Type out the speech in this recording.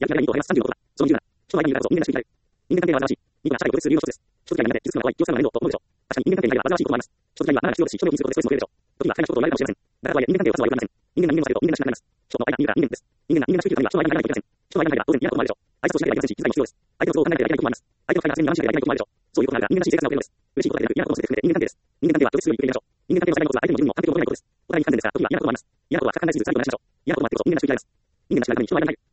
やりきられない意味とマイナス30のことだ。その20なら、人の間にいるからこそ人間らしく生きられる。人間関係は煩わしい。2個は社会を孤立する理由の一つです。人付き合いになって傷つくのが怖い、気をつかむのが面倒と思うでしょう。確かに人間関係には煩わしいこともあります。人付き合いはなかなか必要ですし、人に気づくことでストレスも増えるでしょう。時には不快な一言を言われるかもしれません。だからとはいえ人間関係を断つのは良くありません。人間が人間を避けると人間らしくなくなります。人の間にいるから人間です。人間が人間らしく生きるためには人の間に入らないといけません。人の間に入れば当然嫌なこともあるでしょう。挨拶をしなければいけませんし、気遣いも必要です。相手の都合を考えてはいけないこともあります。相手の不快な発言に我慢しなければいけないこともあるでしょう。そういうことがあるから人間らしい生活が送れるのです。嬉しいことだけでなく嫌なことも全て含めて人間関係です。人間関係は拒絶するように言ってみましょう。人間関係の最大のコツは相手の自分も完璧を求めないことです。お互いに不完全ですが、時には嫌なこともあります。嫌なことは客観化しつつ最後まで話しましょう。嫌なこともあってこそ人間らしく生きられます。人間らしくなるために人の間に入る。